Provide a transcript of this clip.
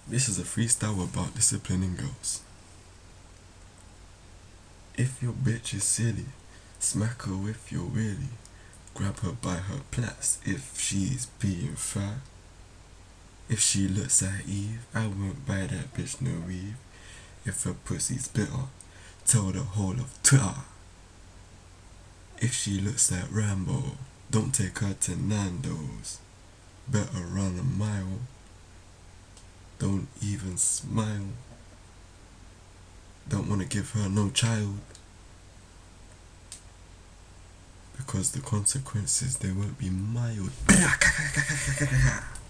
This is a freestyle about disciplining girls. If your bitch is silly, smack her with your willy. Grab her by her plats if she's being fat. If she looks like Eve, I won't buy that bitch no weave. If her pussy's bitter, tell the whole of Twitter. If she looks like Rambo, don't take her to Nando's. Better run a mile. Don't even smile. Don't wanna give her no child. Because the consequences, they won't be mild.